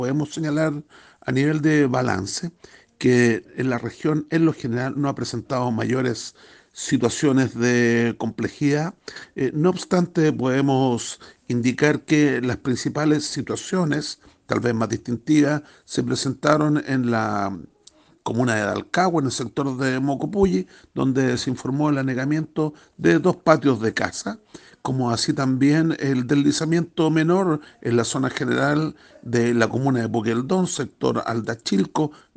podemos señalar a nivel de balance que en la región en lo general no ha presentado mayores situaciones de complejidad. No obstante, podemos indicar que las principales situaciones, tal vez más distintivas, se presentaron en la comuna de Dalcagua, en el sector de Mocopulli, donde se informó el anegamiento de dos patios de casa, como así también el deslizamiento menor en la zona general de la comuna de Boqueldón, sector Aldachilco,